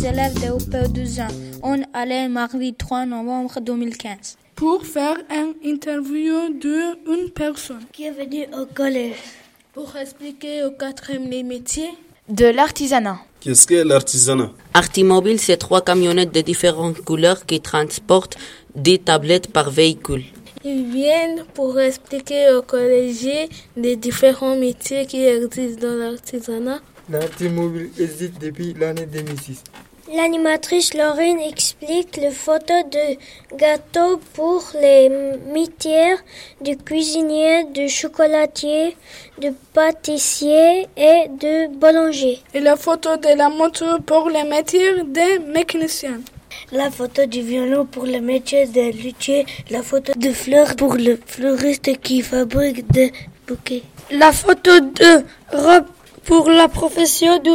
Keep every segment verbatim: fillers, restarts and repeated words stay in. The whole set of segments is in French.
élèves de O P deux ans. On allait mardi trois novembre deux mille quinze. Pour faire une interview d'une personne qui est venue au collège. Pour expliquer aux quatrième les métiers de l'artisanat. Qu'est-ce qu'est l'artisanat? Artimobile, c'est trois camionnettes de différentes couleurs qui transportent des tablettes par véhicule. Ils viennent pour expliquer aux collégiens les différents métiers qui existent dans l'artisanat. L'artimobile existe depuis l'année deux mille six. L'animatrice Lorraine explique les photos de gâteaux pour les métiers de cuisinier, de chocolatier, de pâtissier et de boulanger. Et la photo de la moto pour les métiers de mécanicien. La photo du violon pour le métier de luthier. La photo de fleurs pour le fleuriste qui fabrique des bouquets. La photo de robe pour la profession de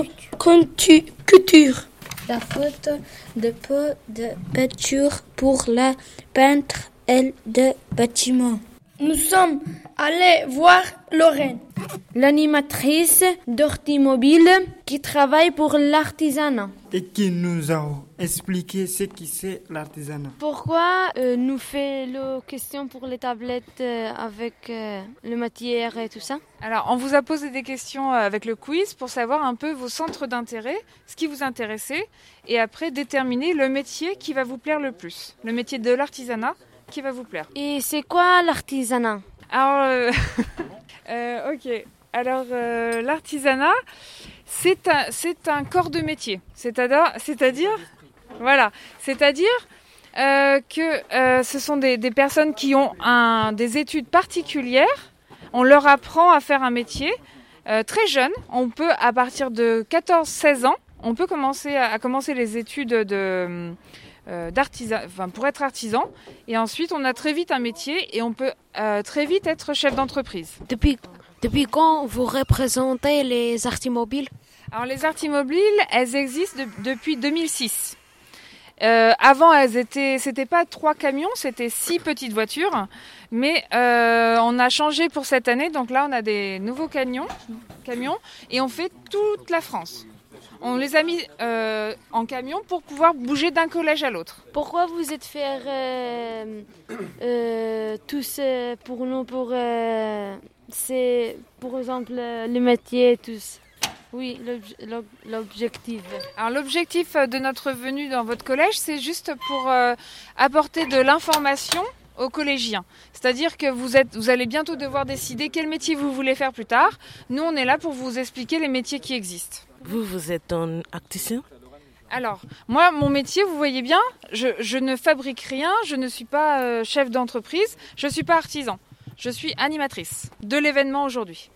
couture. La photo de pot de peinture pour la peintre et de bâtiment. Nous sommes allés voir Lorraine, l'animatrice d'Artimobile qui travaille pour l'artisanat. Et qui nous a expliqué ce qui c'est l'artisanat. Pourquoi euh, nous fait la question pour les tablettes euh, avec euh, le matière et tout ça? Alors, on vous a posé des questions avec le quiz pour savoir un peu vos centres d'intérêt, ce qui vous intéressait, et après déterminer le métier qui va vous plaire le plus. Le métier de l'artisanat qui va vous plaire. Et c'est quoi l'artisanat? Alors, euh, euh, ok. Alors, euh, l'artisanat, c'est un, c'est un corps de métier. C'est-à-dire, c'est-à-dire voilà, c'est-à-dire euh, que euh, ce sont des, des personnes qui ont un, des études particulières. On leur apprend à faire un métier euh, très jeune. On peut, à partir de quatorze seize ans, on peut commencer à, à commencer les études de... Euh, d'artisan, enfin pour être artisan, et ensuite on a très vite un métier et on peut euh, très vite être chef d'entreprise. Depuis, depuis quand vous représentez les Artimobiles? Alors les Artimobiles, elles existent de, depuis deux mille six. Euh, avant, elles étaient, c'était pas trois camions, c'était six petites voitures, mais euh, on a changé pour cette année, donc là on a des nouveaux camions, camions et on fait toute la France. On les a mis euh, en camion pour pouvoir bouger d'un collège à l'autre. Pourquoi vous êtes faire euh, euh, tous euh, pour nous, pour euh, c'est pour exemple les métiers tous? Oui, l'obj- l'objectif. Alors l'objectif de notre venue dans votre collège, c'est juste pour euh, apporter de l'information aux collégiens. C'est-à-dire que vous êtes, vous allez bientôt devoir décider quel métier vous voulez faire plus tard. Nous, on est là pour vous expliquer les métiers qui existent. Vous, vous êtes un artisan? Alors, moi, mon métier, vous voyez bien, je, je ne fabrique rien, je ne suis pas euh, chef d'entreprise, je ne suis pas artisan. Je suis animatrice de l'événement aujourd'hui.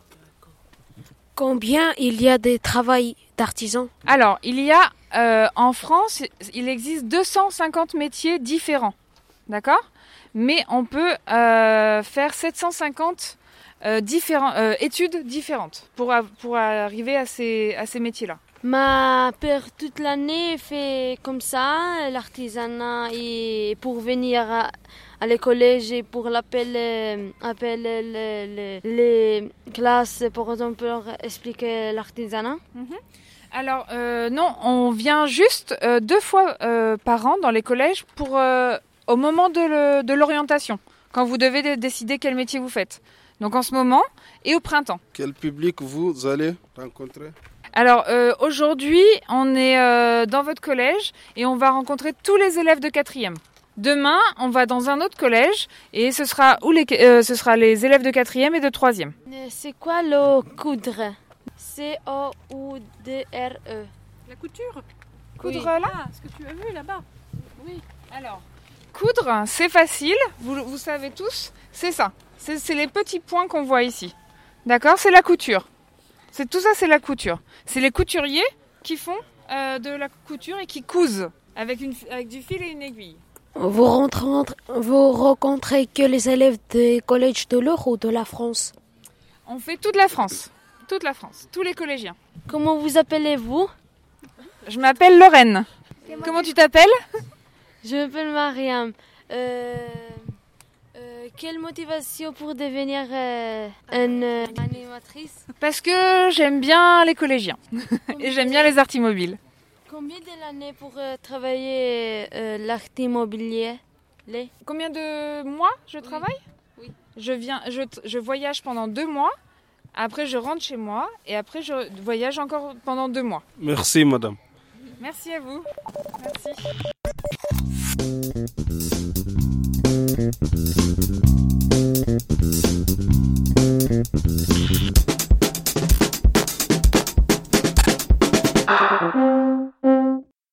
Combien il y a de travail d'artisans? Alors, il y a, euh, en France, il existe deux cent cinquante métiers différents, d'accord? Mais on peut euh, faire sept cent cinquante euh, différents, euh, études différentes pour, pour arriver à ces, à ces métiers-là. Ma père, toute l'année, fait comme ça, l'artisanat, et pour venir à, à les collèges et pour l'appeler appeler les, les, les classes, par exemple, pour expliquer l'artisanat. Mm-hmm. Alors, euh, non, on vient juste euh, deux fois euh, par an dans les collèges pour, euh, au moment de, le, de l'orientation, quand vous devez décider quel métier vous faites. Donc en ce moment et au printemps. Quel public vous allez rencontrer? Alors euh, aujourd'hui, on est euh, dans votre collège et on va rencontrer tous les élèves de quatrième. Demain, on va dans un autre collège et ce sera, où les, euh, ce sera les élèves de quatrième et de troisième. C'est quoi le coudre? C O U D R E. La couture? Coudre Oui. là? Ah, ce que tu as vu là-bas. Oui. Alors, coudre, c'est facile, vous, vous savez tous, c'est ça. C'est, c'est les petits points qu'on voit ici. D'accord? C'est la couture. C'est, tout ça, c'est la couture. C'est les couturiers qui font euh, de la couture et qui cousent avec, une, avec du fil et une aiguille. Vous rencontrez, vous rencontrez que les élèves des collèges de l'Eure ou de la France? On fait toute la France. Toute la France. Tous les collégiens. Comment vous appelez-vous? Je m'appelle Lorraine. Comment tu t'appelles? Je m'appelle Mariam. Euh, euh, quelle motivation pour devenir euh, une euh, animatrice? Parce que j'aime bien les collégiens. Et j'aime bien les artimobiles. Combien de l'année pour euh, travailler euh, l'art immobilier? Les... Combien de mois je travaille? Oui. Je viens, je, je voyage pendant deux mois. Après, je rentre chez moi et après, je voyage encore pendant deux mois. Merci, madame. Merci à vous. Merci.